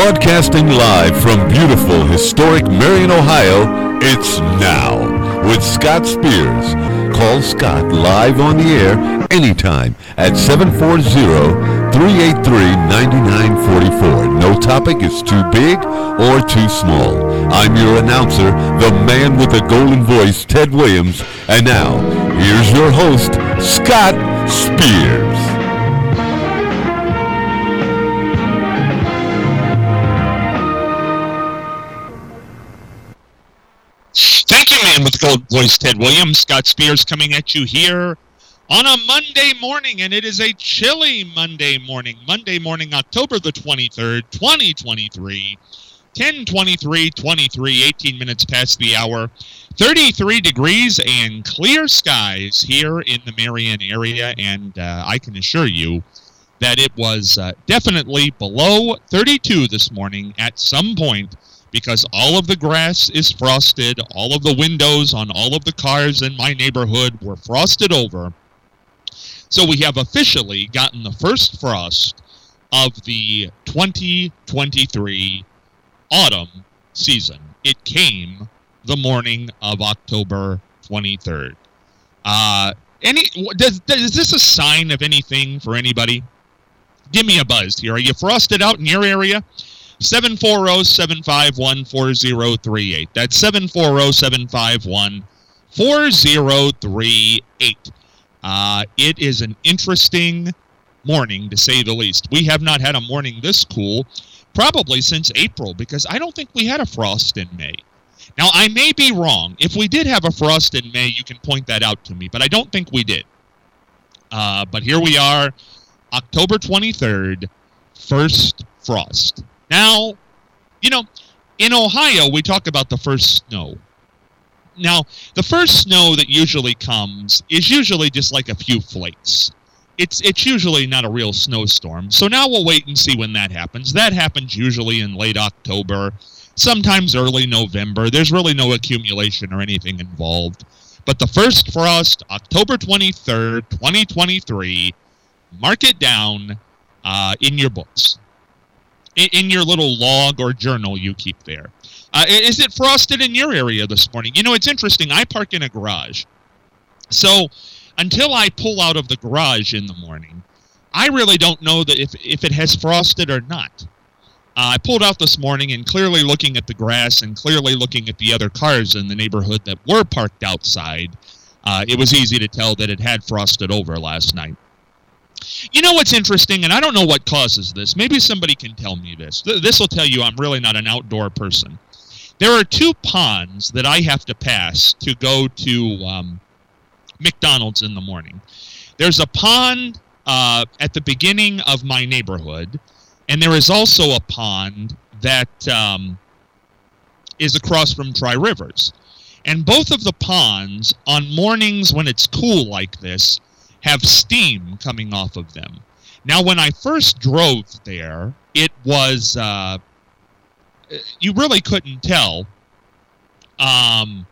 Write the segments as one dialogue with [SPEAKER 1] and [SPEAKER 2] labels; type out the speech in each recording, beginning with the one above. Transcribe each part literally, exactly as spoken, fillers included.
[SPEAKER 1] Broadcasting live from beautiful, historic Marion, Ohio, it's Now with Scott Spears. Call Scott live on the air anytime at seven four zero, three eight three, nine nine four four. No topic is too big or too small. I'm your announcer, the man with the golden voice, Ted Williams. And now, here's your host, Scott Spears.
[SPEAKER 2] Thank you, man, with the gold voice, Ted Williams. Scott Spears coming at you here on a Monday morning, and it is a chilly Monday morning. Monday morning, October the twenty-third, twenty twenty-three, ten twenty-three twenty-three, eighteen minutes past the hour, thirty-three degrees and clear skies here in the Marion area, and uh, I can assure you that it was uh, definitely below thirty-two this morning at some point, because all of the grass is frosted, all of the windows on all of the cars in my neighborhood were frosted over. So we have officially gotten the first frost of the twenty twenty-three autumn season. It came the morning of October twenty-third. Uh, any does, does, is this a sign of anything for anybody? Give me a buzz here. Are you frosted out in your area? seven four zero, seven five one, four zero three eight. That's seven four zero, seven five one, four zero three eight. Uh, it is an interesting morning, to say the least. We have not had a morning this cool probably since April, because I don't think we had a frost in May. Now, I may be wrong. If we did have a frost in May, you can point that out to me, but I don't think we did. Uh, but here we are, October twenty-third, first frost. Now, you know, in Ohio, we talk about the first snow. Now, the first snow that usually comes is usually just like a few flakes. It's it's usually not a real snowstorm. So now we'll wait and see when that happens. That happens usually in late October, sometimes early November. There's really no accumulation or anything involved. But the first frost, October twenty-third, twenty twenty-three, mark it down uh, in your books. In your little log or journal you keep there. Uh, is it frosted in your area this morning? You know, it's interesting. I park in a garage. So until I pull out of the garage in the morning, I really don't know that if, if it has frosted or not. Uh, I pulled out this morning, and clearly looking at the grass and clearly looking at the other cars in the neighborhood that were parked outside, uh, it was easy to tell that it had frosted over last night. You know what's interesting, and I don't know what causes this. Maybe somebody can tell me this. This will tell you I'm really not an outdoor person. There are two ponds that I have to pass to go to um, McDonald's in the morning. There's a pond uh, at the beginning of my neighborhood, and there is also a pond that um, is across from Tri Rivers. And both of the ponds, on mornings when it's cool like this, have steam coming off of them. Now, when I first drove there, it was, uh, you really couldn't tell. Um,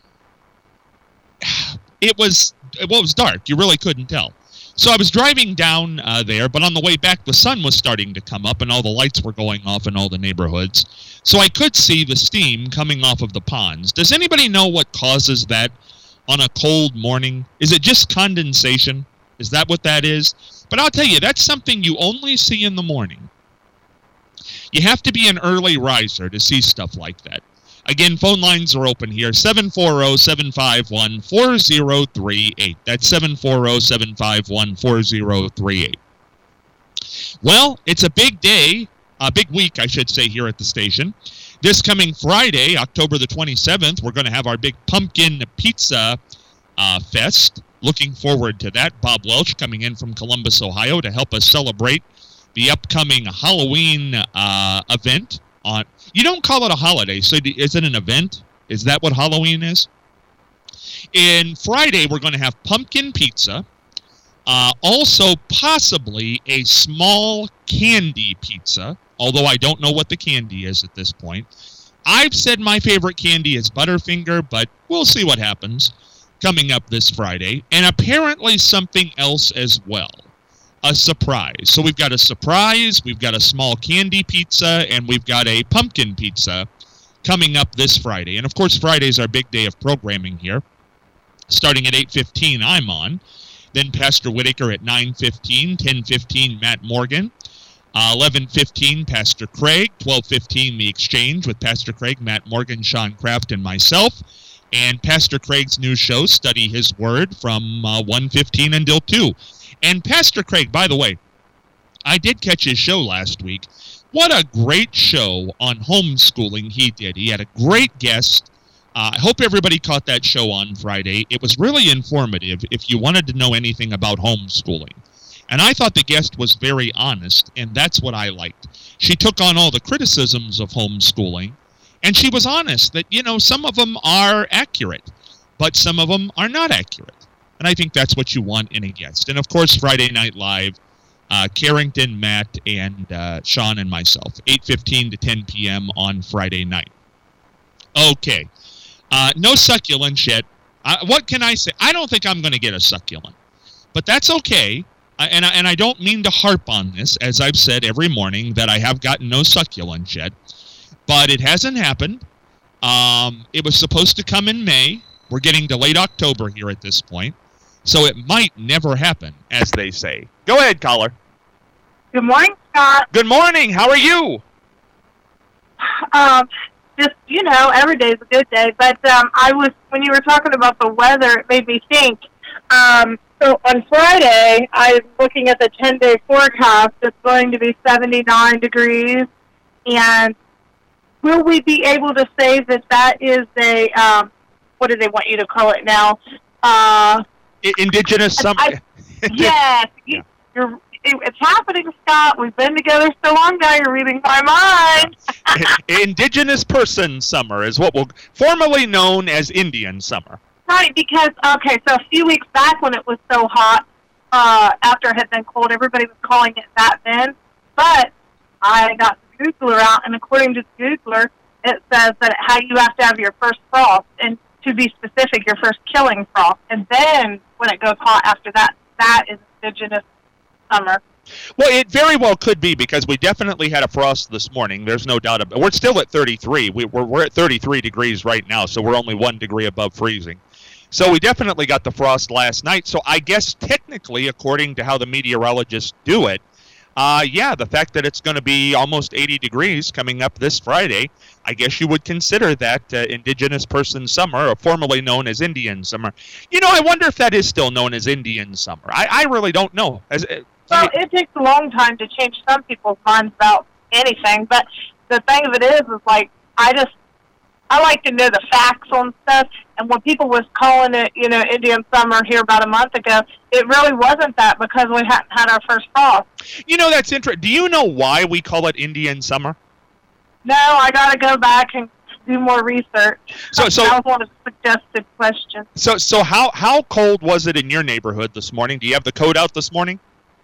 [SPEAKER 2] it was, well, it was dark. You really couldn't tell. So I was driving down uh, there, but on the way back, the sun was starting to come up, and all the lights were going off in all the neighborhoods. So I could see the steam coming off of the ponds. Does anybody know what causes that on a cold morning? Is it just condensation? Is that what that is? But I'll tell you, that's something you only see in the morning. You have to be an early riser to see stuff like that. Again, phone lines are open here, seven four zero, seven five one, four zero three eight. That's seven four zero, seven five one, four zero three eight. Well, it's a big day, a big week, I should say, here at the station. This coming Friday, October the twenty-seventh, we're going to have our big pumpkin pizza uh, fest. Looking forward to that. Bob Welch coming in from Columbus, Ohio, to help us celebrate the upcoming Halloween uh, event. On you don't call it a holiday, so is it an event? Is that what Halloween is? And Friday, we're going to have pumpkin pizza. Uh, also, possibly a small candy pizza, although I don't know what the candy is at this point. I've said my favorite candy is Butterfinger, but we'll see what happens coming up this Friday. And apparently something else as well. a surprise. So we've got a surprise, we've got a small candy pizza, and we've got a pumpkin pizza coming up this Friday. And, of course, Friday's our big day of programming here. Starting at eight fifteen, I'm on. Then Pastor Whitaker at nine fifteen, ten fifteen, Matt Morgan. Uh, eleven fifteen, Pastor Craig. twelve fifteen, The Exchange with Pastor Craig, Matt Morgan, Sean Kraft, and myself. And Pastor Craig's new show, Study His Word, from uh, one fifteen until two. And Pastor Craig, by the way, I did catch his show last week. What a great show on homeschooling he did. He had a great guest. Uh, I hope everybody caught that show on Friday. It was really informative if you wanted to know anything about homeschooling. And I thought the guest was very honest, and that's what I liked. She took on all the criticisms of homeschooling, and she was honest that, you know, some of them are accurate, but some of them are not accurate. And I think that's what you want in a guest. And, of course, Friday Night Live, uh, Carrington, Matt, and uh, Sean and myself, eight fifteen to ten p.m. on Friday night. Okay. Uh, no succulents yet. Uh, what can I say? I don't think I'm going to get a succulent. But that's okay. I, and, I, and I don't mean to harp on this, as I've said every morning, that I have gotten no succulents yet. But it hasn't happened. Um, it was supposed to come in May. We're getting to late October here at this point. So it might never happen, as they say. Go ahead, caller.
[SPEAKER 3] Good morning, Scott.
[SPEAKER 2] Good morning. How are you?
[SPEAKER 3] Um, just, you know, every day is a good day. But um, I was, when you were talking about the weather, it made me think. Um, so on Friday, I'm looking at the ten-day forecast. It's going to be seventy-nine degrees. And will we be able to say that that is a, um, what do they want you to call it now? Uh,
[SPEAKER 2] Indigenous summer.
[SPEAKER 3] I, yes.
[SPEAKER 2] Yeah.
[SPEAKER 3] You're, it, it's happening, Scott. We've been together so long now, you're reading my mind.
[SPEAKER 2] Indigenous person summer is what will formerly known as Indian summer.
[SPEAKER 3] Right, because, okay, so a few weeks back when it was so hot, uh, after it had been cold, everybody was calling it that then. But I got the Googler out, and according to the Googler, it says that how you have to have your first frost, and to be specific, your first killing frost. And then when it goes hot after that, that is Indigenous summer.
[SPEAKER 2] Well, it very well could be, because we definitely had a frost this morning. There's no doubt about it. We're still at thirty-three. We, we're, we're at thirty-three degrees right now, so we're only one degree above freezing. So we definitely got the frost last night. So I guess technically, according to how the meteorologists do it, uh, yeah, the fact that it's going to be almost eighty degrees coming up this Friday, I guess you would consider that uh, Indigenous person summer, or formerly known as Indian summer. You know, I wonder if that is still known as Indian summer. I, I really don't know. As, uh,
[SPEAKER 3] Well, it takes a long time to change some people's minds about anything, but the thing of it is, is like, I just, I like to know the facts on stuff, and when people was calling it, you know, Indian summer here about a month ago, it really wasn't that, because we hadn't had our first frost.
[SPEAKER 2] You know, that's interesting. Do you know why we call it Indian summer?
[SPEAKER 3] No, I got to go back and do more research.
[SPEAKER 2] So, so
[SPEAKER 3] that was one of the suggested questions.
[SPEAKER 2] So, so how how cold was it in your neighborhood this morning? Do you have the code out this morning?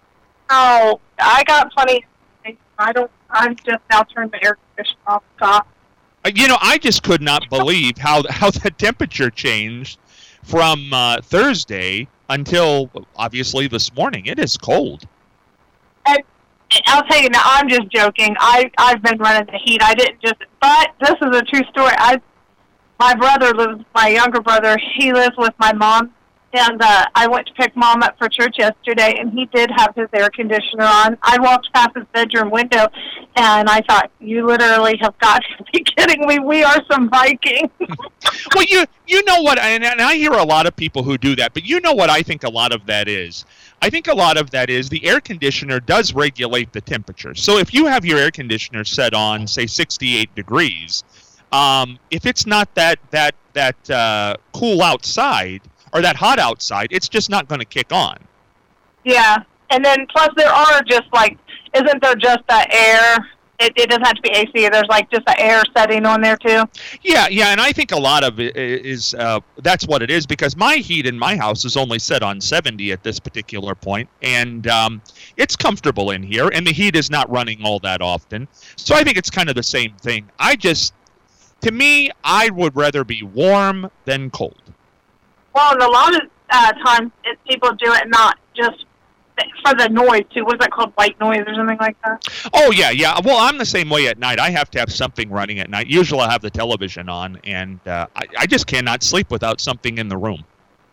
[SPEAKER 3] Oh, I got plenty. I don't. I'm just now turned the air conditioner off, Scott.
[SPEAKER 2] You know, I just could not believe how how the temperature changed from uh, Thursday until obviously this morning. It is cold.
[SPEAKER 3] And I'll tell you now, I'm just joking. I I've been running the heat. I didn't just. But this is a true story. I my brother lives. My younger brother. He lives with my mom. And uh, I went to pick Mom up for church yesterday, and he did have his air conditioner on. I walked past his bedroom window, and I thought, you literally have got to be kidding me. We are some Vikings.
[SPEAKER 2] Well, you you know what, and, and I hear a lot of people who do that, but you know what I think a lot of that is? I think a lot of that is the air conditioner does regulate the temperature. So if you have your air conditioner set on, say, sixty-eight degrees, um, if it's not that, that, that uh, cool outside, or that hot outside, it's just not going to kick on.
[SPEAKER 3] Yeah, and then plus there are just like, isn't there just the air? It, it doesn't have to be A C. There's like just an air setting on there too.
[SPEAKER 2] Yeah, yeah, and I think a lot of it is, uh, that's what it is, because my heat in my house is only set on seventy at this particular point, and um, it's comfortable in here, and the heat is not running all that often. So I think it's kind of the same thing. I just, to me, I would rather be warm than cold.
[SPEAKER 3] Well, and a lot of uh, times it, people do it not just for the noise too. Was it called white noise or something like that?
[SPEAKER 4] Oh yeah, yeah. Well, I'm the same way at night. I have to have something running at night. Usually, I have the television on, and uh, I, I just cannot sleep without something in the room.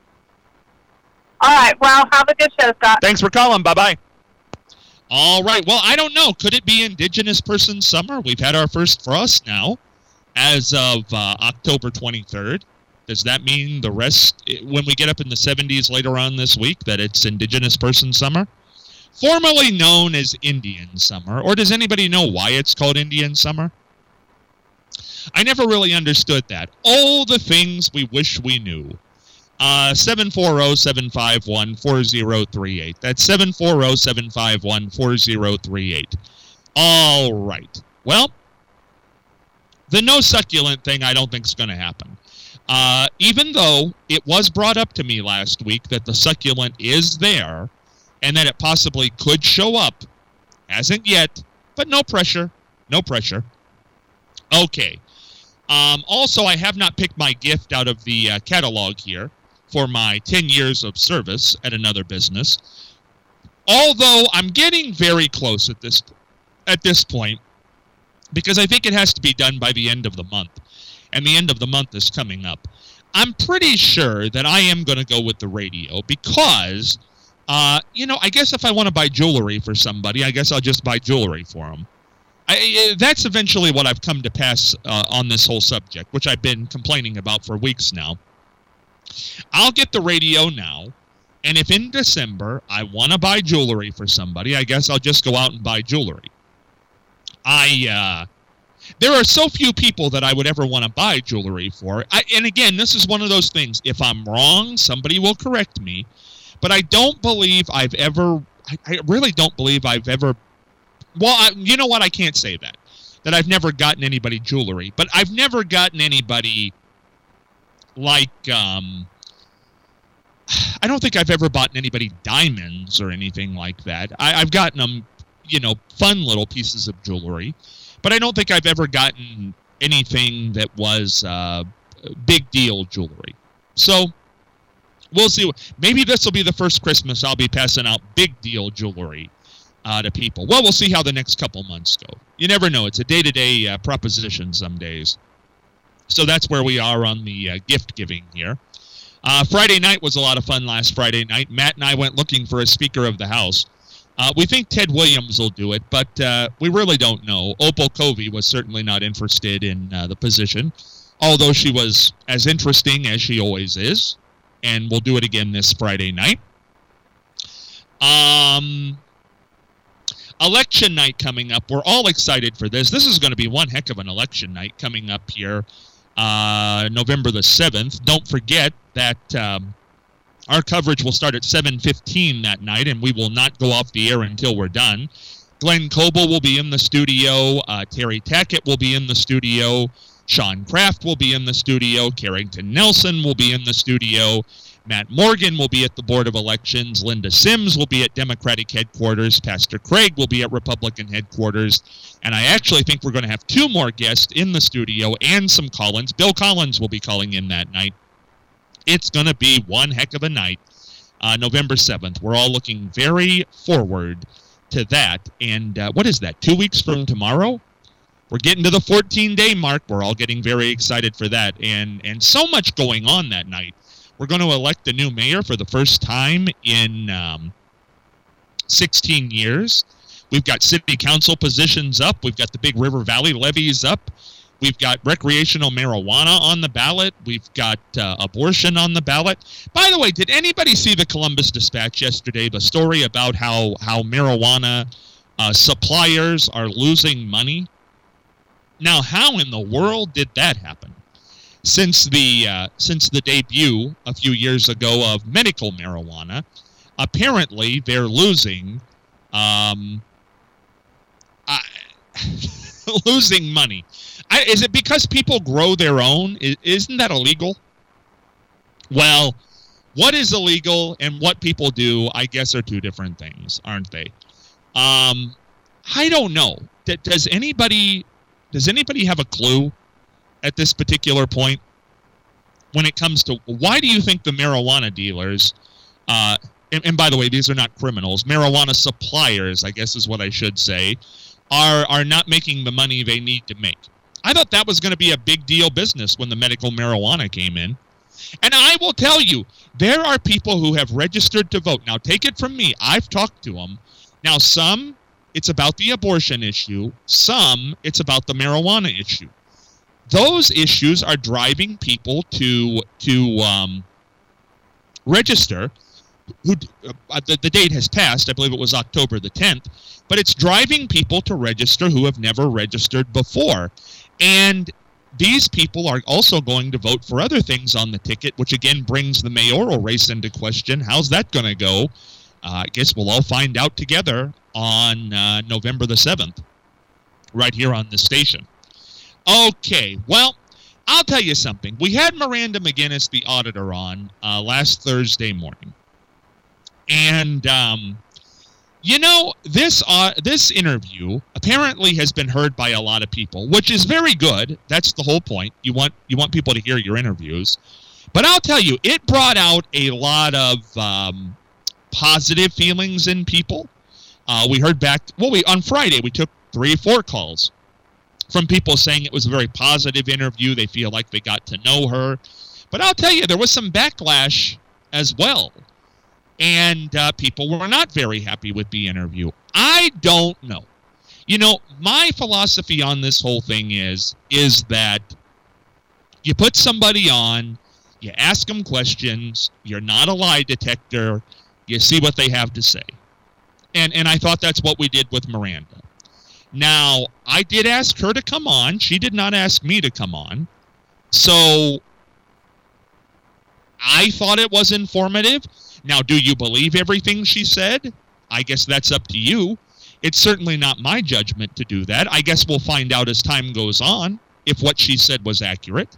[SPEAKER 3] All right. Well, have a good show, Scott.
[SPEAKER 4] Thanks for calling. Bye bye.
[SPEAKER 2] All right. Well, I don't know. Could it be Indigenous Person Summer? We've had our first frost now as of uh, October twenty-third. Does that mean the rest, when we get up in the seventies later on this week, that it's Indigenous Person Summer? Formerly known as Indian Summer. Or does anybody know why it's called Indian Summer? I never really understood that. Oh, the things we wish we knew. Uh, seven four zero, seven five one, four zero three eight. That's seven four zero, seven five one, four zero three eight. All right. Well, the no succulent thing I don't think is going to happen. Uh, even though it was brought up to me last week that the succulent is there and that it possibly could show up. Hasn't yet, but no pressure. No pressure. Okay. Um, also, I have not picked my gift out of the uh, catalog here for my ten years of service at another business. Although I'm getting very close at this at this point, because I think it has to be done by the end of the month. And the end of the month is coming up. I'm pretty sure that I am going to go with the radio because, uh, you know, I guess if I want to buy jewelry for somebody, I guess I'll just buy jewelry for them. I, that's eventually what I've come to pass uh, on this whole subject, which I've been complaining about for weeks now. I'll get the radio now, and if in December I want to buy jewelry for somebody, I guess I'll just go out and buy jewelry. I, uh, there are so few people that I would ever want to buy jewelry for. I, and again, this is one of those things. If I'm wrong, somebody will correct me. But I don't believe I've ever, I, I really don't believe I've ever, well, I, you know what? I can't say that. That I've never gotten anybody jewelry. But I've never gotten anybody like, um, I don't think I've ever bought anybody diamonds or anything like that. I, I've gotten them, you know, fun little pieces of jewelry. But I don't think I've ever gotten anything that was uh, big deal jewelry. So we'll see. Maybe this will be the first Christmas I'll be passing out big deal jewelry uh, to people. Well, we'll see how the next couple months go. You never know. It's a day-to-day uh, proposition some days. So that's where we are on the uh, gift giving here. Uh, Friday night was a lot of fun last Friday night. Matt and I went looking for a Speaker of the House. Uh, we think Ted Williams will do it, but uh, we really don't know. Opal Covey was certainly not interested in uh, the position, although she was as interesting as she always is, and we'll do it again this Friday night. Um, election night coming up. We're all excited for this. This is going to be one heck of an election night coming up here uh, November the seventh. Don't forget that um, our coverage will start at seven fifteen that night, and we will not go off the air until we're done. Glenn Coble will be in the studio. Uh, Terry Tackett will be in the studio. Sean Kraft will be in the studio. Carrington Nelson will be in the studio. Matt Morgan will be at the Board of Elections. Linda Sims will be at Democratic headquarters. Pastor Craig will be at Republican headquarters. And I actually think we're going to have two more guests in the studio and some call-ins. Bill Collins will be calling in that night. It's going to be one heck of a night, uh, November seventh. We're all looking very forward to that. And uh, what is that, two weeks from tomorrow? We're getting to the fourteen-day mark. We're all getting very excited for that. And, and so much going on that night. We're going to elect a new mayor for the first time in um, sixteen years. We've got city council positions up. We've got the big River Valley levies up. We've got recreational marijuana on the ballot. We've got uh, abortion on the ballot. By the way, did anybody see the Columbus Dispatch yesterday, the story about how, how marijuana uh, suppliers are losing money? Now, how in the world did that happen? Since the uh, since the debut a few years ago of medical marijuana, apparently they're losing um, uh, losing money. I, is it because people grow their own? Is, isn't that illegal? Well, what is illegal and what people do, I guess, are two different things, aren't they? Um, I don't know. D- does anybody does anybody have a clue at this particular point when it comes to why do you think the marijuana dealers uh, and, and by the way, these are not criminals, marijuana suppliers, I guess is what I should say, are are not making the money they need to make. I thought that was going to be a big deal business when the medical marijuana came in. And I will tell you, there are people who have registered to vote. Now, take it from me. I've talked to them. Now, some, it's about the abortion issue. Some, it's about the marijuana issue. Those issues are driving people to to um, register. Who uh, the, the date has passed. I believe it was October the tenth. But it's driving people to register who have never registered before. And these people are also going to vote for other things on the ticket, which again brings the mayoral race into question. How's that going to go? Uh, I guess we'll all find out together on uh, November the seventh, right here on the station. Okay, well, I'll tell you something. We had Miranda McGinnis, the auditor, on uh, last Thursday morning. And, um, you know, this uh, this interview apparently has been heard by a lot of people, which is very good. That's the whole point. You want you want people to hear your interviews. But I'll tell you, it brought out a lot of um, positive feelings in people. Uh, we heard back, well, we on Friday, we took three or four calls from people saying it was a very positive interview. They feel like they got to know her. But I'll tell you, there was some backlash as well. And uh, people were not very happy with the interview. I don't know. You know, my philosophy on this whole thing is, is that you put somebody on, you ask them questions, you're not a lie detector, you see what they have to say. And and I thought that's what we did with Miranda. Now, I did ask her to come on. She did not ask me to come on. So I thought it was informative. Now, do you believe everything she said? I guess that's up to you. It's certainly not my judgment to do that. I guess we'll find out as time goes on if what she said was accurate.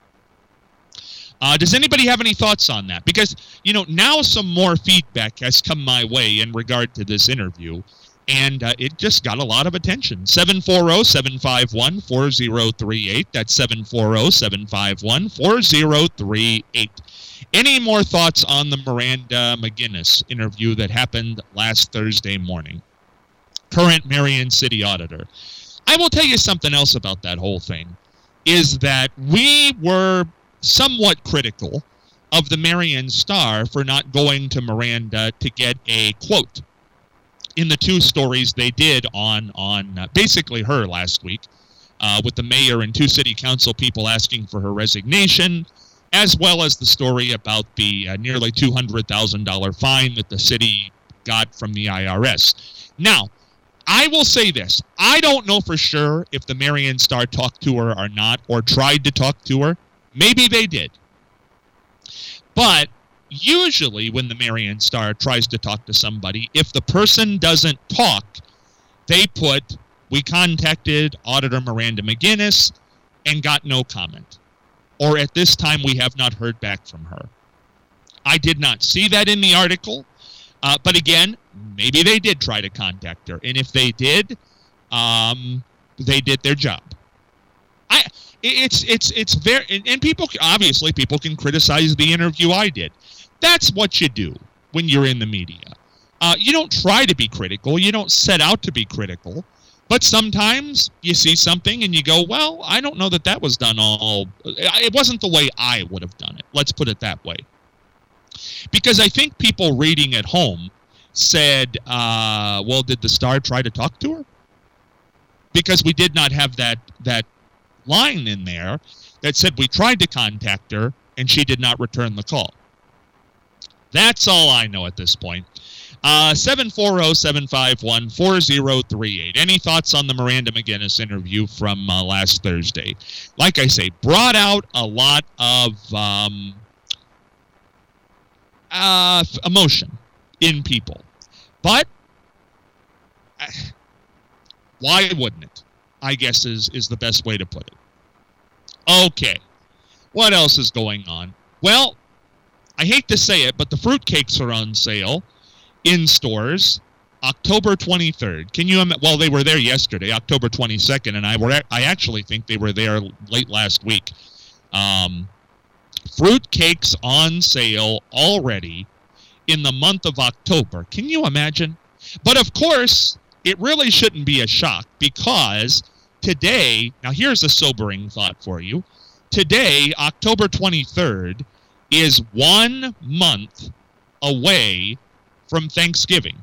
[SPEAKER 2] Uh, does anybody have any thoughts on that? Because, you know, now some more feedback has come my way in regard to this interview, and uh, it just got a lot of attention. seven four zero, seven five one, four zero three eight. That's seven four zero, seven five one, four zero three eight. Any more thoughts on the Miranda McGinnis interview that happened last Thursday morning? Current Marion City Auditor. I will tell you something else about that whole thing, is that we were somewhat critical of the Marion Star for not going to Miranda to get a quote in the two stories they did on, on uh, basically her last week, uh, with the mayor and two city council people asking for her resignation, as well as the story about the uh, nearly two hundred thousand dollars fine that the city got from the I R S. Now, I will say this. I don't know for sure if the Marion Star talked to her or not, or tried to talk to her. Maybe they did. But usually when the Marion Star tries to talk to somebody, if the person doesn't talk, they put, we contacted Auditor Miranda McGinnis and got no comment. Or at this time, we have not heard back from her. I did not see that in the article. Uh, but again, maybe they did try to contact her. And if they did, um, they did their job. I, it's, it's, it's very, and, and people, obviously, people can criticize the interview I did. That's what you do when you're in the media. Uh, you don't try to be critical. You don't set out to be critical. But sometimes you see something and you go, well, I don't know that that was done all... It wasn't the way I would have done it. Let's put it that way. Because I think people reading at home said, uh, well, did the Star try to talk to her? Because we did not have that, that line in there that said we tried to contact her and she did not return the call. That's all I know at this point. Uh, seven four zero, seven five one, four zero three eight. Any thoughts on the Miranda McGinnis interview from uh, last Thursday? Like I say, brought out a lot of um, uh, emotion in people. But uh, why wouldn't it? I guess is, is the best way to put it. Okay. What else is going on? Well, I hate to say it, but the fruitcakes are on sale in stores October twenty-third. Can you imagine? Well, they were there yesterday, October twenty-second, and I were I actually think they were there late last week. Um, fruit cakes on sale already, in the month of October. Can you imagine? But of course, it really shouldn't be a shock because today, now here's a sobering thought for you. Today, October twenty-third, is one month away from Thanksgiving.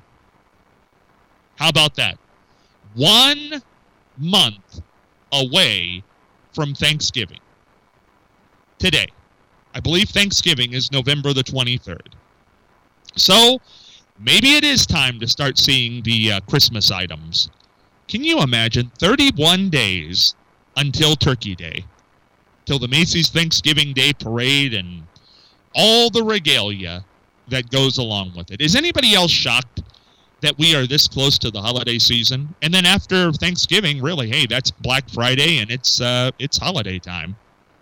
[SPEAKER 2] How about that? One month away from Thanksgiving. Today. I believe Thanksgiving is November the twenty-third. So, maybe it is time to start seeing the uh, Christmas items. Can you imagine thirty-one days until Turkey Day? Till the Macy's Thanksgiving Day Parade and all the regalia that goes along with it. Is anybody else shocked that we are this close to the holiday season? And then after Thanksgiving, really, hey, that's Black Friday and it's uh, it's holiday time.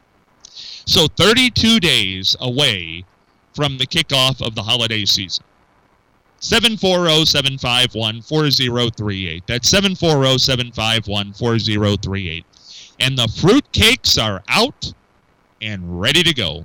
[SPEAKER 2] So thirty-two days away from the kickoff of the holiday season. seven four zero, seven five one, four zero three eight. That's seven four zero, seven five one, four zero three eight. And the fruit cakes are out and ready to go.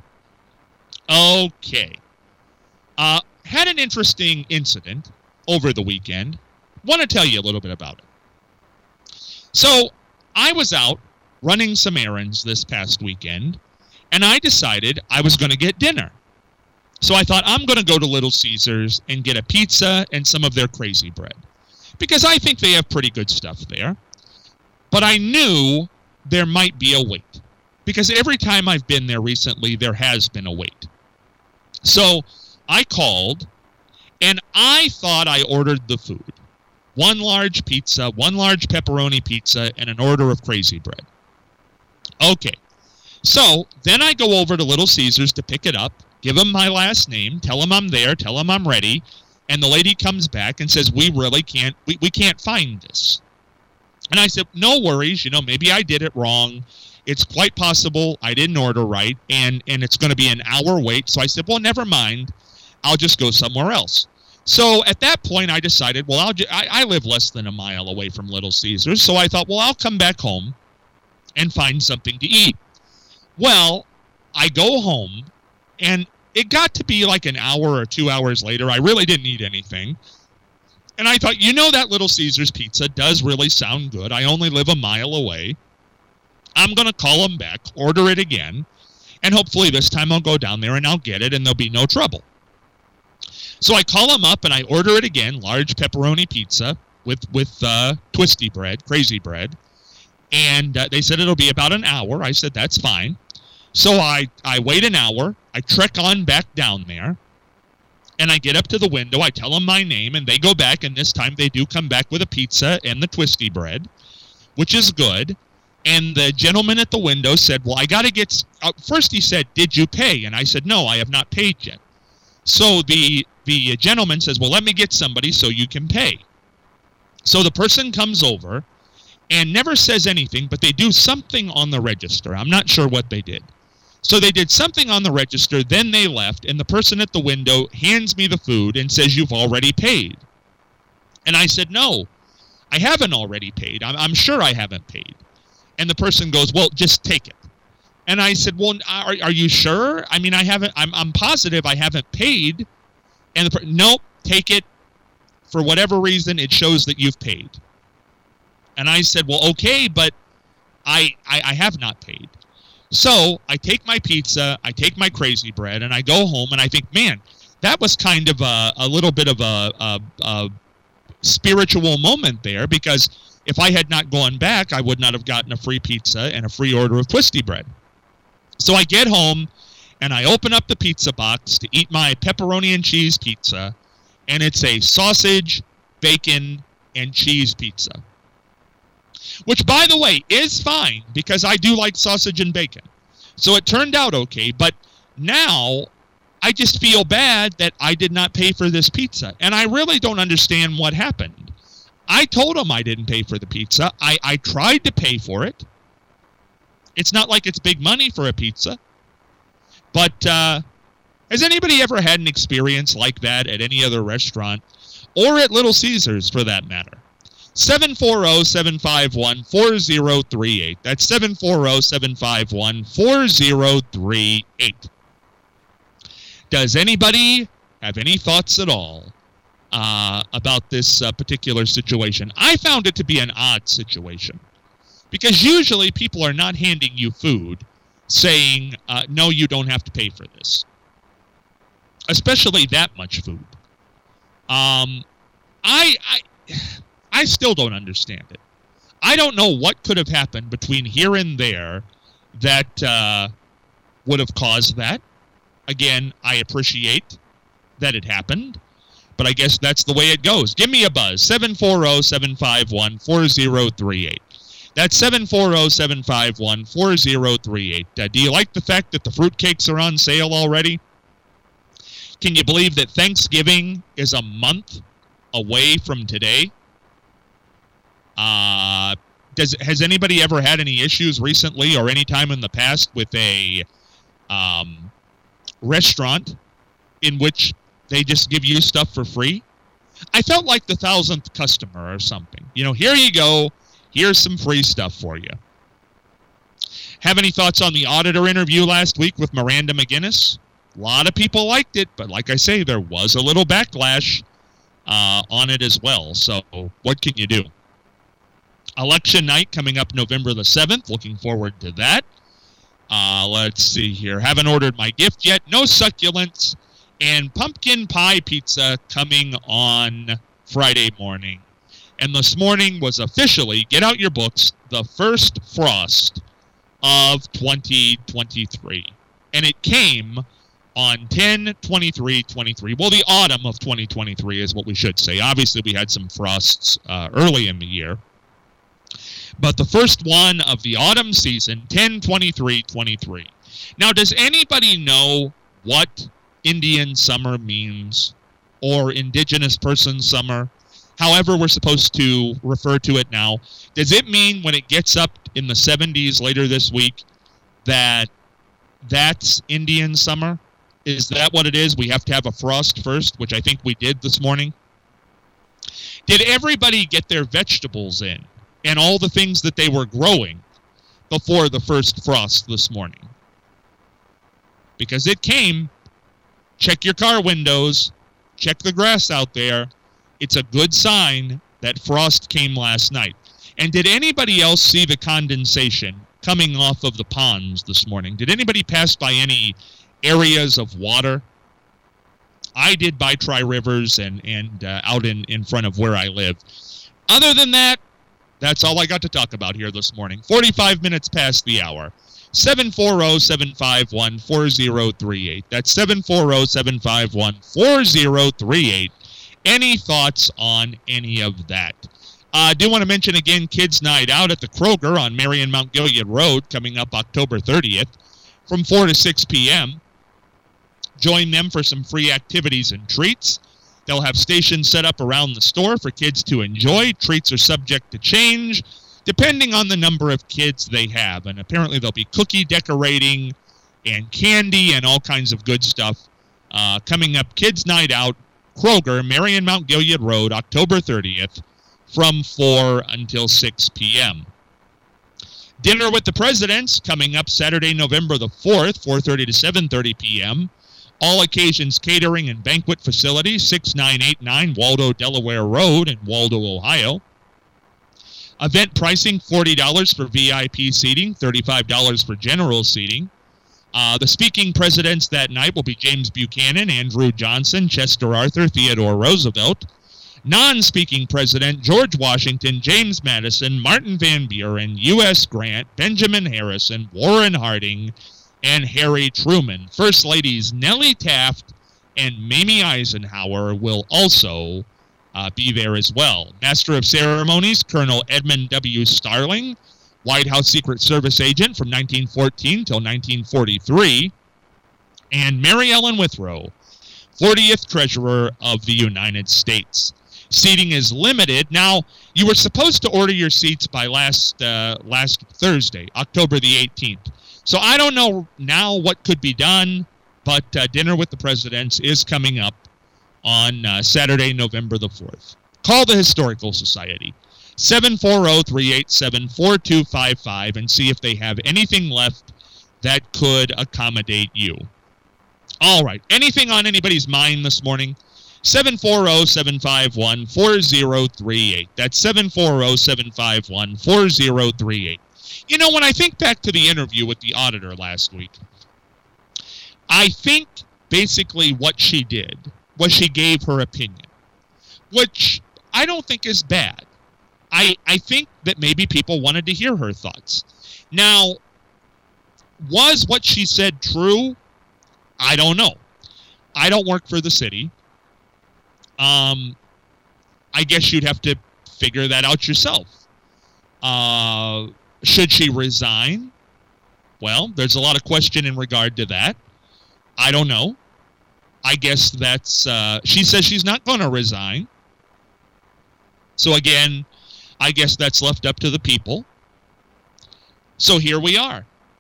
[SPEAKER 2] Okay. Uh, had an interesting incident over the weekend. Want to tell you a little bit about it. So, I was out running some errands this past weekend, and I decided I was going to get dinner. So I thought I'm going to go to Little Caesars and get a pizza and some of their crazy bread, because I think they have pretty good stuff there. But I knew there might be a wait, because every time I've been there recently, there has been a wait. So I called, and I thought I ordered the food. One large pizza, one large pepperoni pizza, and an order of crazy bread. Okay. So then I go over to Little Caesars to pick it up, give them my last name, tell them I'm there, tell them I'm ready, and the lady comes back and says, we really can't, we, we can't find this. And I said, no worries, you know, maybe I did it wrong. It's quite possible I didn't order right, and, and it's going to be an hour wait. So I said, well, never mind. I'll just go somewhere else. So at that point, I decided, well, I'll ju- I, I live less than a mile away from Little Caesars, so I thought, well, I'll come back home and find something to eat. Well, I go home, and it got to be like an hour or two hours later. I really didn't eat anything. And I thought, you know, that Little Caesars pizza does really sound good. I only live a mile away. I'm going to call them back, order it again, and hopefully this time I'll go down there and I'll get it and there'll be no trouble. So I call them up and I order it again, large pepperoni pizza with, with uh, twisty bread, crazy bread. And uh, they said it'll be about an hour. I said, that's fine. So I, I wait an hour, I trek on back down there, and I get up to the window, I tell them my name, and they go back, and this time they do come back with a pizza and the twisty bread, which is good. And the gentleman at the window said, well, I got to get, uh, first he said, did you pay? And I said, no, I have not paid yet. So the, the gentleman says, well, let me get somebody so you can pay. So the person comes over and never says anything, but they do something on the register. I'm not sure what they did. So they did something on the register, then they left, and the person at the window hands me the food and says, you've already paid. And I said, no, I haven't already paid. I'm, I'm sure I haven't paid. And the person goes, well, just take it. And I said, well, are, are you sure? I mean, I haven't, I'm, I'm positive I haven't paid. And the, nope, take it. For whatever reason, it shows that you've paid. And I said, well, okay, but I, I, I have not paid. So I take my pizza, I take my crazy bread, and I go home, and I think, man, that was kind of a, a little bit of a, a, a spiritual moment there, because if I had not gone back, I would not have gotten a free pizza and a free order of twisty bread. So I get home, and I open up the pizza box to eat my pepperoni and cheese pizza, and it's a sausage, bacon, and cheese pizza. Which, by the way, is fine, because I do like sausage and bacon. So it turned out okay, but now I just feel bad that I did not pay for this pizza. And I really don't understand what happened. I told them I didn't pay for the pizza. I, I tried to pay for it. It's not like it's big money for a pizza. But uh, has anybody ever had an experience like that at any other restaurant? Or at Little Caesars, for that matter? seven four zero, seven five one, four zero three eight. That's seven four zero, seven five one, four zero three eight. Does anybody have any thoughts at all uh, about this uh, particular situation. I found it to be an odd situation because usually people are not handing you food saying, uh, no, you don't have to pay for this, especially that much food. Um, I, I, I still don't understand it. I don't know what could have happened between here and there that uh, would have caused that. Again, I appreciate that it happened, but I guess that's the way it goes. Give me a buzz, seven four zero, seven five one, four zero three eight. That's seven four zero, seven five one, four zero three eight. Uh, do you like the fact that the fruitcakes are on sale already? Can you believe that Thanksgiving is a month away from today? Uh, does has anybody ever had any issues recently or any time in the past with a um, restaurant in which they just give you stuff for free? I felt like the thousandth customer or something. You know, here you go. Here's some free stuff for you. Have any thoughts on the auditor interview last week with Miranda McGinnis? A lot of people liked it, but like I say, there was a little backlash uh, on it as well. So what can you do? Election night coming up November the seventh. Looking forward to that. Uh, let's see here. Haven't ordered my gift yet. No succulents. And pumpkin pie pizza coming on Friday morning. And this morning was officially, get out your books, the first frost of twenty twenty-three. And it came on ten twenty-three twenty-three. Well, the autumn of twenty twenty-three is what we should say. Obviously, we had some frosts uh, early in the year. But the first one of the autumn season, ten twenty-three twenty-three. Now, does anybody know what Indian summer means? Or indigenous person summer? However we're supposed to refer to it now. Does it mean when it gets up in the seventies later this week that that's Indian summer? Is that what it is? We have to have a frost first, which I think we did this morning. Did everybody get their vegetables in and all the things that they were growing before the first frost this morning? Because it came. Check your car windows. Check the grass out there. It's a good sign that frost came last night. And did anybody else see the condensation coming off of the ponds this morning? Did anybody pass by any areas of water? I did by Tri Rivers and, and uh, out in, in front of where I live. Other than that, that's all I got to talk about here this morning. forty-five minutes past the hour. seven four zero, seven five one, four zero three eight. That's seven four zero, seven five one, four zero three eight. Any thoughts on any of that? I uh, do want to mention again Kids Night Out at the Kroger on Marion Mount Gilead Road coming up October thirtieth from four to six p.m. Join them for some free activities and treats. They'll have stations set up around the store for kids to enjoy. Treats are subject to change depending on the number of kids they have. And apparently there'll be cookie decorating and candy and all kinds of good stuff uh, coming up. Kids Night Out, Kroger, Marion Mount Gilead Road, October thirtieth from four until six p.m. Dinner with the Presidents coming up Saturday, November the fourth, four thirty to seven thirty p.m. All Occasions Catering and Banquet Facility, six nine eight nine Waldo, Delaware Road in Waldo, Ohio. Event pricing, forty dollars for V I P seating, thirty-five dollars for general seating. Uh, the speaking presidents that night will be James Buchanan, Andrew Johnson, Chester Arthur, Theodore Roosevelt. Non-speaking president, George Washington, James Madison, Martin Van Buren, U S Grant, Benjamin Harrison, Warren Harding, and Harry Truman. First Ladies Nellie Taft and Mamie Eisenhower will also uh, be there as well. Master of Ceremonies, Colonel Edmund W. Starling, White House Secret Service agent from nineteen fourteen till nineteen forty-three, and Mary Ellen Withrow, fortieth Treasurer of the United States. Seating is limited. Now, you were supposed to order your seats by last uh, last Thursday, October the eighteenth. So I don't know now what could be done, but uh, Dinner with the Presidents is coming up on uh, Saturday, November the fourth. Call the Historical Society, seven four zero, three eight seven, four two five five, and see if they have anything left that could accommodate you. All right. Anything on anybody's mind this morning? seven four zero, seven five one, four zero three eight. That's seven four zero, seven five one, four zero three eight. You know, when I think back to the interview with the auditor last week, I think basically what she did was she gave her opinion, which I don't think is bad. I, I think that maybe people wanted to hear her thoughts. Now, was what she said true? I don't know. I don't work for the city. Um, I guess you'd have to figure that out yourself. Uh, should she resign? Well, there's a lot of question in regard to that. I don't know. I guess that's, uh, she says she's not going to resign. So again, I guess that's left up to the people. So here we are.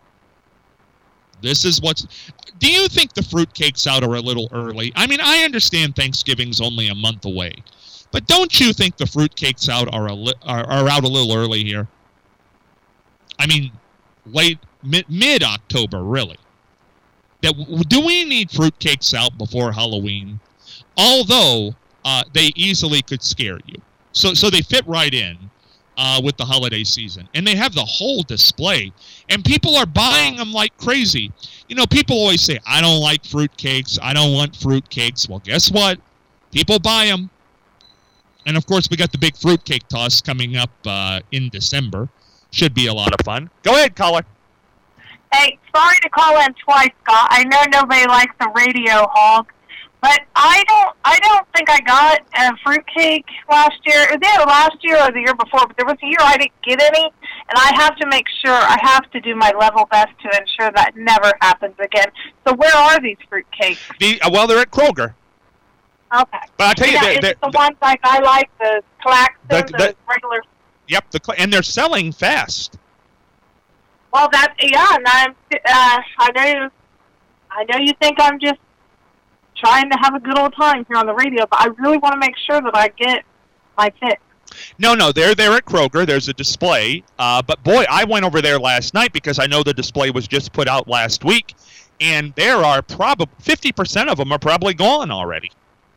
[SPEAKER 2] This is what's... Do you think the fruitcakes out are a little early? I mean, I understand Thanksgiving's only a month away. But don't you think the fruitcakes out are, a li- are, are out a little early here? I mean, late, mid, mid-October, really. That, do we need fruitcakes out before Halloween? Although, uh, they easily could scare you. So, so they fit right in. Uh, with the holiday season. And they have the whole display. And people are buying them like crazy. You know, people always say, I don't like fruitcakes. I don't want fruitcakes. Well, guess what? People buy them. And, of course, we got the big fruitcake toss coming up uh, in December. Should be a lot of fun. Go ahead, caller.
[SPEAKER 3] Hey, sorry to call in twice, Scott. I know nobody likes the radio hog. But I don't I don't think I got a fruitcake last year. It was either last year or the year before, but there was a year I didn't get any, and I have to make sure, I have to do my level best to ensure that never happens again. So where are these fruitcakes?
[SPEAKER 2] The, uh, well, they're at Kroger.
[SPEAKER 3] Okay.
[SPEAKER 2] But I'll tell you,
[SPEAKER 3] yeah,
[SPEAKER 2] they're,
[SPEAKER 3] it's
[SPEAKER 2] they're,
[SPEAKER 3] the ones like I like, the Claxton,
[SPEAKER 2] the,
[SPEAKER 3] the,
[SPEAKER 2] the
[SPEAKER 3] regular.
[SPEAKER 2] Yep, the and they're selling fast.
[SPEAKER 3] Well, that, yeah, and I'm, uh, I know, I know you think I'm just trying to have a good old time here on the radio, but I really want to make sure that I get my fix.
[SPEAKER 2] No, no, they're there at Kroger. There's a display. Uh, but, boy, I went over there last night because I know the display was just put out last week, and there are probably fifty percent of them are probably gone already.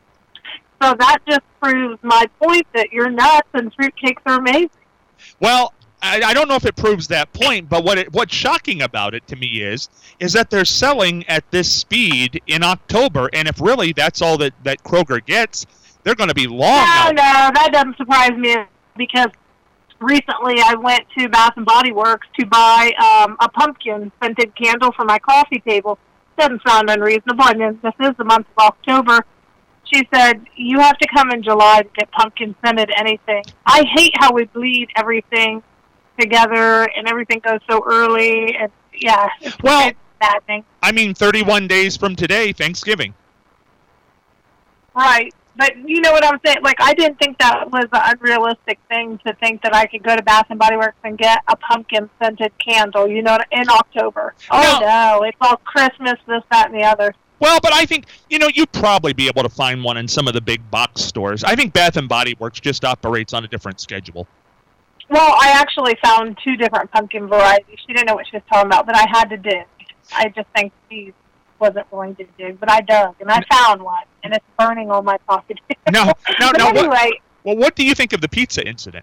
[SPEAKER 3] So that just proves my point that you're nuts and fruitcakes are amazing.
[SPEAKER 2] Well, I, I don't know if it proves that point, but what it, what's shocking about it to me is is that they're selling at this speed in October, and if really that's all that, that Kroger gets, they're going to be long
[SPEAKER 3] No,
[SPEAKER 2] out.
[SPEAKER 3] no, that doesn't surprise me because recently I went to Bath and Body Works to buy um, a pumpkin scented candle for my coffee table. Doesn't sound unreasonable. I mean, this is the month of October. She said, you have to come in July to get pumpkin scented anything. I hate how we bleed everything together and everything goes so early. And yeah, it's,
[SPEAKER 2] Well,
[SPEAKER 3] it's maddening.
[SPEAKER 2] I mean, thirty-one days from today, Thanksgiving.
[SPEAKER 3] Right. But you know what I'm saying? Like, I didn't think that was an unrealistic thing to think that I could go to Bath and Body Works and get a pumpkin-scented candle, you know, in October. Oh,
[SPEAKER 2] No.
[SPEAKER 3] no. It's all Christmas, this, that, and the other.
[SPEAKER 2] Well, but I think, you know, you'd probably be able to find one in some of the big box stores. I think Bath and Body Works just operates on a different schedule.
[SPEAKER 3] Well, I actually found two different pumpkin varieties. She didn't know what she was talking about, but I had to dig. I just think she wasn't willing to dig, but I dug, and I found one, and it's burning on my coffee table.
[SPEAKER 2] No, no,
[SPEAKER 3] but
[SPEAKER 2] no.
[SPEAKER 3] anyway,
[SPEAKER 2] What, well, what do you think of the pizza incident?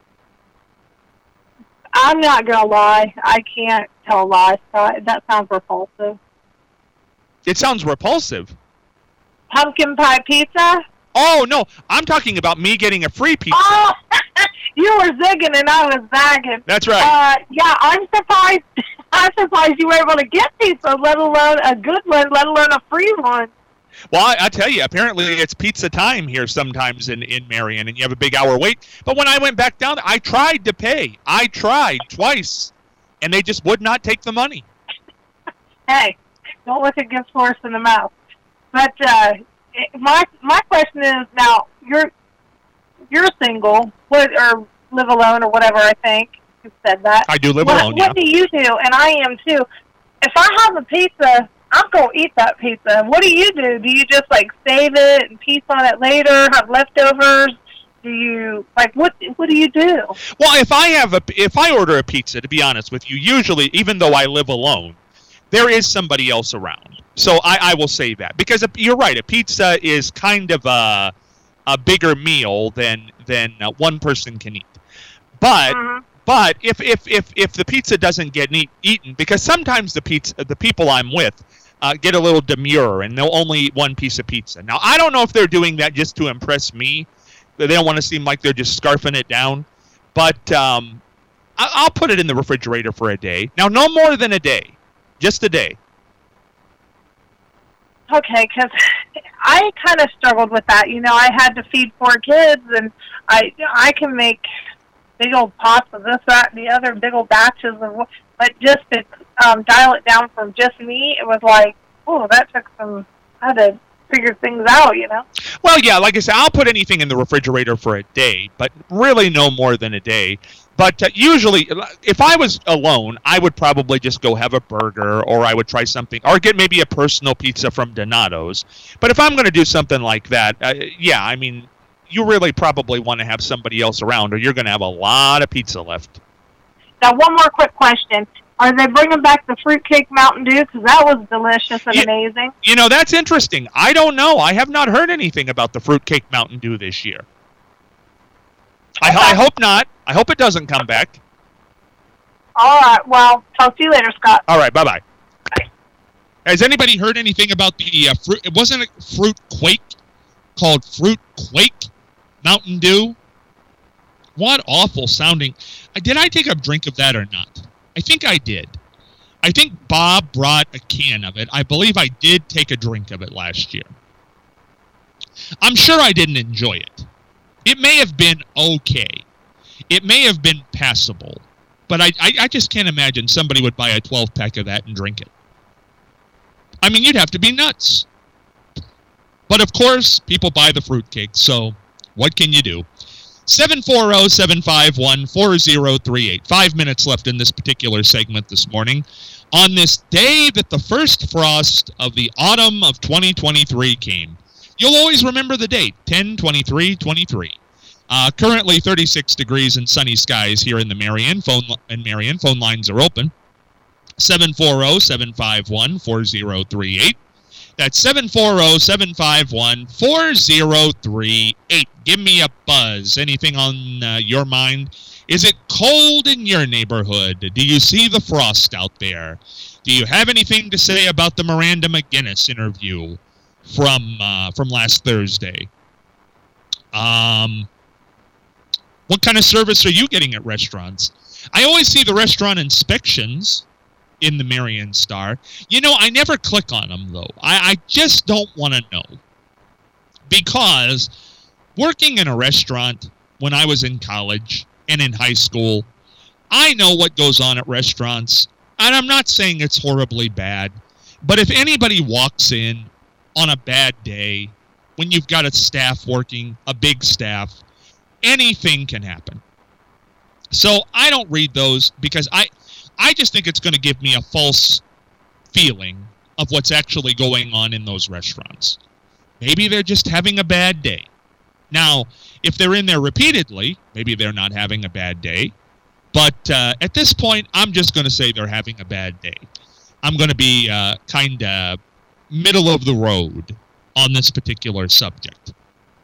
[SPEAKER 3] I'm not going to lie. I can't tell lies, so that sounds repulsive.
[SPEAKER 2] It sounds repulsive.
[SPEAKER 3] Pumpkin pie pizza?
[SPEAKER 2] Oh, no, I'm talking about me getting a free pizza.
[SPEAKER 3] Oh, you were zigging and I was zagging.
[SPEAKER 2] That's right.
[SPEAKER 3] Uh, yeah, I'm surprised. I'm surprised you were able to get pizza, let alone a good one, let alone a free one.
[SPEAKER 2] Well, I, I tell you, apparently it's pizza time here sometimes in, in Marion, and you have a big hour wait. But when I went back down, I tried to pay. I tried twice, and they just would not take the money.
[SPEAKER 3] Hey, don't look a gift horse in the mouth. But uh, it, my my question is now you're you're single, what, or live alone, or whatever. I think you said that.
[SPEAKER 2] I do live
[SPEAKER 3] what,
[SPEAKER 2] alone.
[SPEAKER 3] What
[SPEAKER 2] yeah.
[SPEAKER 3] do you do? And I am too. If I have a pizza, I'm gonna eat that pizza. What do you do? Do you just like save it and piece on it later? Have leftovers? Do you like what? What do you do?
[SPEAKER 2] Well, if I have a, if I order a pizza, to be honest with you, usually, even though I live alone,
[SPEAKER 4] there is somebody else around. So I, I will say that. Because you're right, a pizza is kind of a, a bigger meal than, than uh, one person can eat. But... Uh-huh. But if, if, if, if the pizza doesn't get eat, eaten, because sometimes the pizza the people I'm with uh, get a little demure and they'll only eat one piece of pizza. Now, I don't know if they're doing that just to impress me. They don't want to seem like they're just scarfing it down. But um, I, I'll put it in the refrigerator for a day. Now, no more than a day. Just a day.
[SPEAKER 3] Okay, because I kind of struggled with that. You know, I had to feed four kids, and I I can make big old pots of this, that, and the other, big old batches of, but just to um, dial it down from just me, it was like, oh, that took some, I had to figure things out, you know?
[SPEAKER 4] Well, yeah, like I said, I'll put anything in the refrigerator for a day, but really no more than a day. But uh, usually, if I was alone, I would probably just go have a burger, or I would try something, or get maybe a personal pizza from Donato's. But if I'm going to do something like that, uh, yeah, I mean, you really probably want to have somebody else around, or you're going to have a lot of pizza left.
[SPEAKER 3] Now, one more quick question. Are they bringing back the fruitcake Mountain Dew? Because that was delicious and
[SPEAKER 4] you,
[SPEAKER 3] amazing.
[SPEAKER 4] You know, that's interesting. I don't know. I have not heard anything about the fruitcake Mountain Dew this year. I, I hope not. I hope it doesn't come back.
[SPEAKER 3] All right. Well, talk to you later, Scott.
[SPEAKER 4] All right. Bye-bye.
[SPEAKER 3] Bye.
[SPEAKER 2] Has anybody heard anything about the uh, fruit? It wasn't a fruit quake called Fruit Quake Mountain Dew? What awful sounding. Did I take a drink of that or not? I think I did. I think Bob brought a can of it. I believe I did take a drink of it last year. I'm sure I didn't enjoy it. It may have been okay. It may have been passable. But I, I, I just can't imagine somebody would buy a twelve-pack of that and drink it. I mean, you'd have to be nuts. But, of course, people buy the fruitcake, so what can you do? seven four zero, seven five one, four zero three eight. Five minutes left in this particular segment this morning. On this day that the first frost of the autumn of twenty twenty-three came. You'll always remember the date, ten twenty-three twenty-three. Uh, currently thirty-six degrees and sunny skies here in the Marion. Phone in Marion. Phone lines are open. seven four zero, seven five one, four zero three eight. That's seven four zero, seven five one, four zero three eight. Give me a buzz. Anything on uh, your mind? Is it cold in your neighborhood? Do you see the frost out there? Do you have anything to say about the Miranda McGinnis interview from uh, from last Thursday? Um, what kind of service are you getting at restaurants? I always see the restaurant inspections in the Marion Star. You know, I never click on them, though. I, I just don't want to know. Because working in a restaurant when I was in college and in high school, I know what goes on at restaurants. And I'm not saying it's horribly bad. But if anybody walks in on a bad day, when you've got a staff working, a big staff, anything can happen. So I don't read those because I... I just think it's going to give me a false feeling of what's actually going on in those restaurants. Maybe they're just having a bad day. Now, if they're in there repeatedly, maybe they're not having a bad day. But uh, at this point, I'm just going to say they're having a bad day. I'm going to be uh, kind of middle of the road on this particular subject.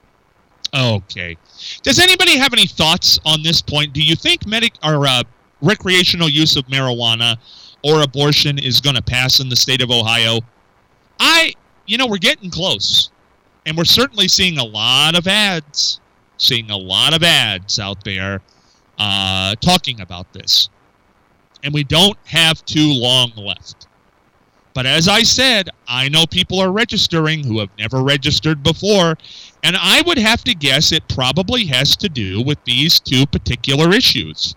[SPEAKER 2] Okay. Does anybody have any thoughts on this point? Do you think medic or uh, recreational use of marijuana or abortion is going to pass in the state of Ohio? I, you know, we're getting close. And we're certainly seeing a lot of ads, seeing a lot of ads out there uh, talking about this. And we don't have too long left. But as I said, I know people are registering who have never registered before. And I would have to guess it probably has to do with these two particular issues.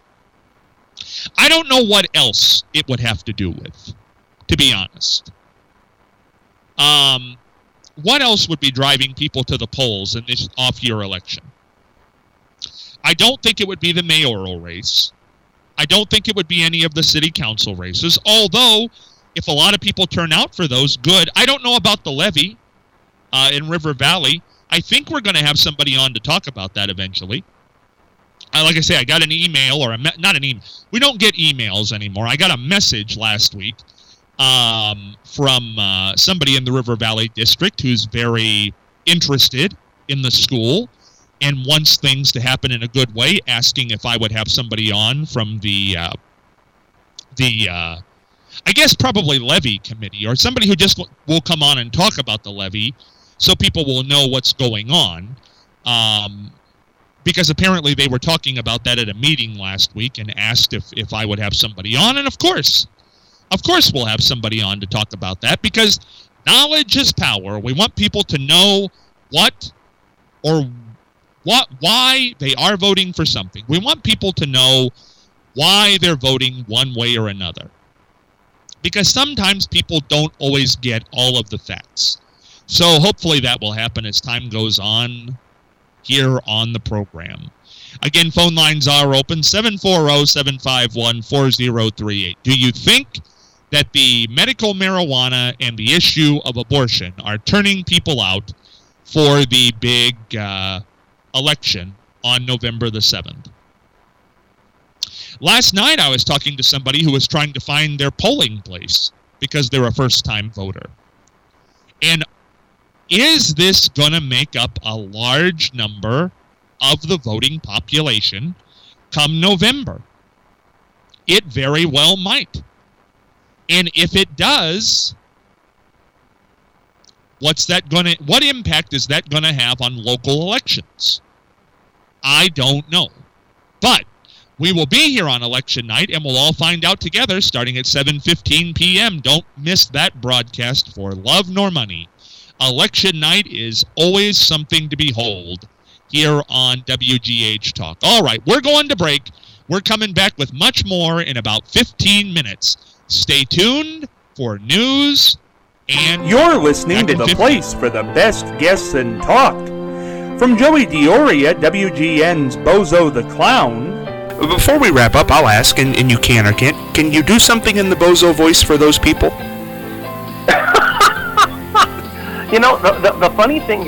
[SPEAKER 2] I don't know what else it would have to do with, to be honest. Um, what else would be driving people to the polls in this off-year election? I don't think it would be the mayoral race. I don't think it would be any of the city council races, although if a lot of people turn out for those, good. I don't know about the levy uh, in River Valley. I think we're going to have somebody on to talk about that eventually. Uh, like I say, I got an email, or a me- not an email. We don't get emails anymore. I got a message last week um, from uh, somebody in the River Valley District who's very interested in the school and wants things to happen in a good way, asking if I would have somebody on from the, uh, the uh, I guess probably levy committee, or somebody who just w- will come on and talk about the levy so people will know what's going on. Um, because apparently they were talking about that at a meeting last week and asked if, if I would have somebody on. And of course, of course we'll have somebody on to talk about that, because knowledge is power. We want people to know what or what why they are voting for something. We want people to know why they're voting one way or another. Because sometimes people don't always get all of the facts. So hopefully that will happen as time goes on here on the program. Again, phone lines are open, seven four zero, seven five one, four zero three eight. Do you think that the medical marijuana and the issue of abortion are turning people out for the big uh, election on November the seventh? Last night I was talking to somebody who was trying to find their polling place because they're a first-time voter. And is this going to make up a large number of the voting population come November? It very well might. And if it does, what's that going to, what impact is that going to have on local elections? I don't know. But we will be here on election night, and we'll all find out together starting at seven fifteen p.m. Don't miss that broadcast for love nor money. Election night is always something to behold here on W G H Talk. All right, we're going to break. We're coming back with much more in about fifteen minutes. Stay tuned for news and...
[SPEAKER 5] You're listening to the
[SPEAKER 2] fifteen
[SPEAKER 5] place for the best guests and talk. From Joey Dioria, W G N's Bozo the Clown.
[SPEAKER 6] Before we wrap up, I'll ask, and, and you can or can't, can you do something in the Bozo voice for those people?
[SPEAKER 7] You know, the, the, the funny thing